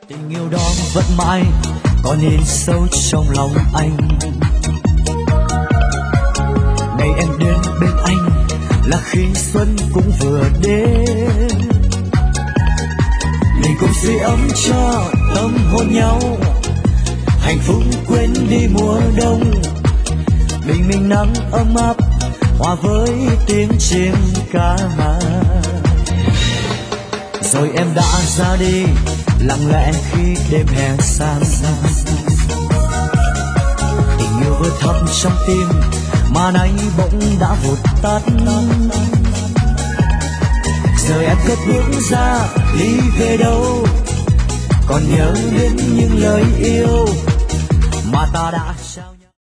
Tình yêu đó vẫn mãi còn in sâu trong lòng anh. Ngày em đến bên anh là khi xuân cũng vừa đến, mình cùng sưởi ấm cho tâm hôn nhau, hạnh phúc quên đi mùa đông. Bình minh nắng ấm áp hòa với tiếng chim ca hát. Rồi em đã ra đi lặng lẽ khi đêm hè sang. Tình yêu vừa thắm trong tim mà nay bỗng đã vụt tắt. Giờ em cất bước ra đi về đâu, còn nhớ đến những lời yêu mà ta đã trao.